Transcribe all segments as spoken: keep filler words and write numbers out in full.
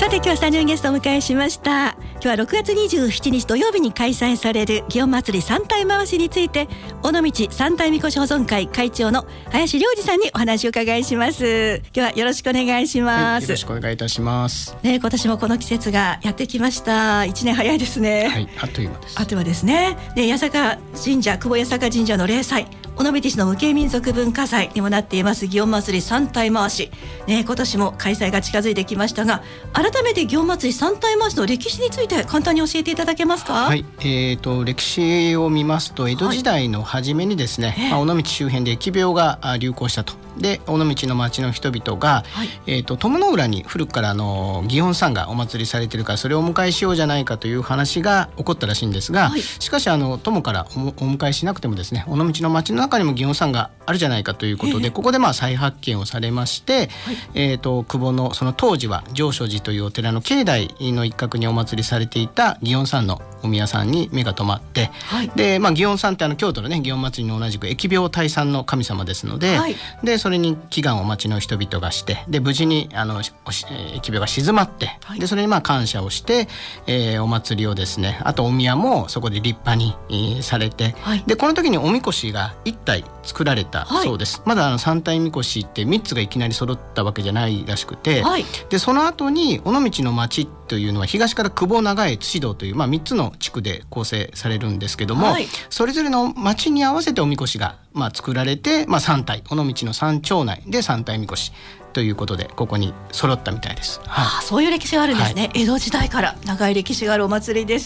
さて今日はスタジオにゲストをお迎えしました。今日はろくがつにじゅうしちにち土曜日に開催される祇園祭三体回しについて、尾道三体みこし保存会会長の林良二さんにお話を伺いします。今日はよろしくお願いします。はい、 よろしくお願いいたします、 ね、今年もこの季節がやってきました。いちねん早いですね。 はい、あっという間です。 あっという間ですね。で、八坂神社、久保八坂神社の例祭、尾道市の無形民族文化財にもなっています祇園祭三体回し、ね、今年も開催が近づいてきましたが、改めて祇園祭三体回しの歴史について簡単に教えていただけますか？ はい、えー、と歴史を見ますと江戸時代の初めにですね、はい、まあ、尾道周辺で疫病が流行したと。で尾道の町の人々が、はい、えー、と友の浦に古くからあの祇園さんがお祭りされているからそれをお迎えしようじゃないかという話が起こったらしいんですが、はい、しかしあの友からお、お迎えしなくてもですね、尾道の町の中にも祇園さんがあるじゃないかということで、ここでまあ再発見をされまして、はい、えー、と久保のその当時は上所寺というお寺の境内の一角にお祭りされていた祇園さんのお宮さんに目が留まって、はい、で、まあ、祇園さんってあの京都のね祇園祭りに同じく疫病退散の神様ですので、はい、でそれに祈願を町の人々がして、で無事にあの疫病が静まって、はい、でそれにまあ感謝をして、えー、お祭りをですね、あとお宮もそこで立派に、えー、されて、はい、でこの時におみこしがいったい作られたそうです、はい、まだあのさん体みこしってみっつがいきなり揃ったわけじゃないらしくて、はい、でその後に尾道の町というのは東から久保長江津堂という、まあ、みっつの地区で構成されるんですけども、はい、それぞれの町に合わせておみこしが、まあ、作られて、まあ、さん体尾道のさん町内でさん体みこしということでここに揃ったみたいです、はい、 ああ、そういう歴史があるんですね、はい、江戸時代から長い歴史があるお祭りです。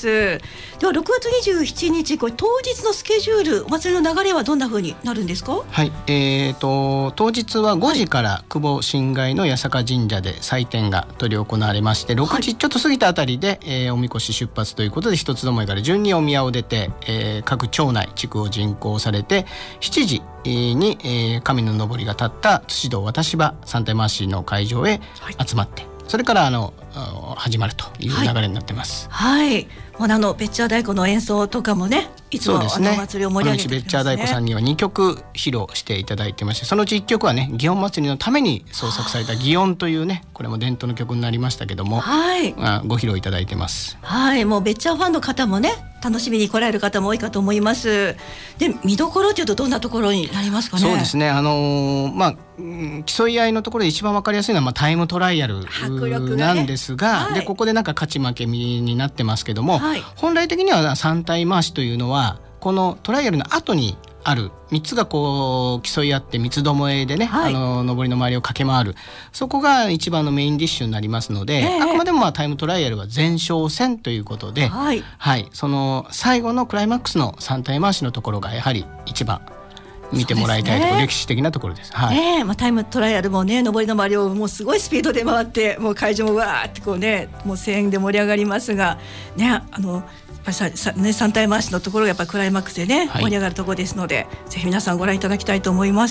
ではろくがつにじゅうしちにち、これ当日のスケジュール、お祭りの流れはどんな風になるんですか？ はい、えー、と当日はごじから久保新街の八坂神社で祭典が執り行われまして、ろくじちょっと過ぎたあたりで、えー、おみこし出発ということで一つどもえから順にお宮を出て、えー、各町内地区を巡行されてしちじに、えー、神の上りが立った津堂渡し場三体回しの会場へ集まって、はい、それからあの始まるという流れになってます。 はい、はい、もうあのベッチャー太鼓の演奏とかもね、いつも、ね、あのお祭りを盛り上げてくれますね。ベッチャー太鼓さんにはにきょく披露していただいてまして、そのうちいっきょくはね祇園祭りのために創作された祇園というね、これも伝統の曲になりましたけども、はい、ご披露いただいてます。はい、もうベッチャーファンの方もね楽しみに来られる方も多いかと思います。で、見どころというとどんなところになりますかね？ そうですね、あのー、まあ競い合いのところで一番分かりやすいのは、まあ、タイムトライアルなんですが、ね、はい、でここでなんか勝ち負けになってますけども、はい、本来的には三体回しというのはこのトライアルの後にあるみっつがこう競い合って三つどもえでね、はい、あの上りの周りを駆け回る、そこが一番のメインディッシュになりますので、えー、あくまでもまあタイムトライアルは前哨戦ということで、はいはい、その最後のクライマックスの三体回しのところがやはり一番見てもらいたいところ、ね、歴史的なところです、はい、 ね、まあ、タイムトライアルもね上りの周りをもうすごいスピードで回って、もう会場もわーってこうね、もう声援で盛り上がりますがね、あのやっぱりさね、三体回しのところがやっぱりクライマックスでね、はい、盛り上がるところですので、ぜひ皆さんご覧いただきたいと思います。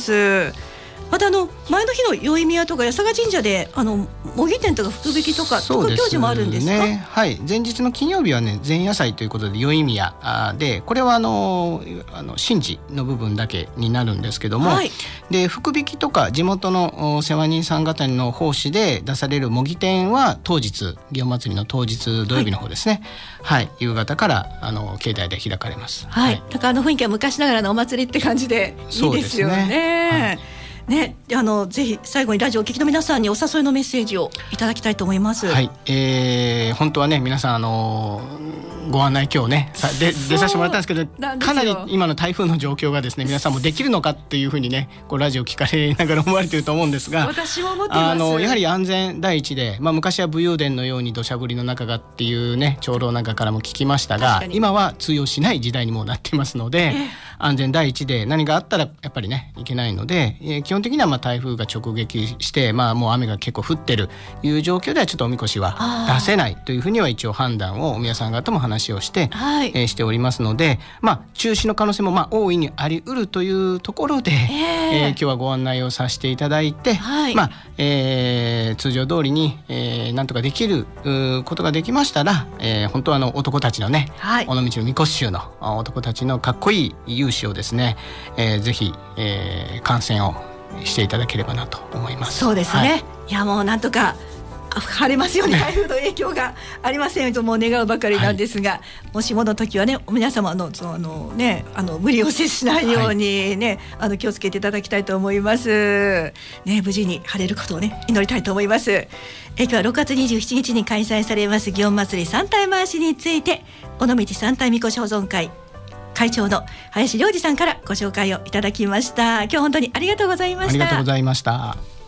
またあの前の日の宵宮とか八坂神社であの模擬店とか福引きとか特行事もあるんですか？そうですね、 はい、前日の金曜日はね前夜祭ということで宵宮で、これはあのあの神事の部分だけになるんですけども、はい、で福引きとか地元の世話人さん方の奉仕で出される模擬店は当日、祇園祭の当日土曜日の方ですね、はいはい、夕方からあの境内で開かれます。 はい、はい、だからあの雰囲気は昔ながらのお祭りって感じでいいですよね。そうですね、はいね、あのぜひ最後にラジオをお聞きの皆さんにお誘いのメッセージをいただきたいと思います。 はい、えー、本当はね皆さんあのご案内今日ねさで出させてもらったんですけど、かなり今の台風の状況がですね、皆さんもできるのかっていうふうにねこうラジオ聞かれながら思われていると思うんですが、 私も思ってます。 あのやはり安全第一で、まあ、昔は武勇伝のように土砂降りの中がっていうね長老なんかからも聞きましたが、今は通用しない時代にもなっていますので、えー、安全第一で何があったらやっぱりねいけないので、えー、基本的にはまあ台風が直撃して、まあ、もう雨が結構降ってるいう状況ではちょっとおみこしは出せないというふうには一応判断をお宮さん方も話をして、はい、えー、しておりますので、まあ、中止の可能性もまあ大いにあり得るというところで、えーえー、今日はご案内をさせていただいて、はい、まあえー、通常通りに、えー、なんとかできることができましたら、えー、本当はあの男たちのね、はい、尾道のみこし衆の男たちのかっこいい勇姿をですね、えー、ぜひ、えー、観戦をしていただければなと思います。 そうですね、はい、いやもうなんとか晴れますように台風の影響がありませんともう願うばかりなんですが、はい、もしもの時はね皆様のそのあの、ね、あの無理をせしないように、ねはい、あの気をつけていただきたいと思います、ね、無事に晴れることを、ね、祈りたいと思います。え今日はろくがつにじゅうしちにちに開催されます祇園祭三体回しについて尾道三体みこし保存会会長の林良二さんからご紹介をいただきました。今日本当にありがとうございました。 ありがとうございました。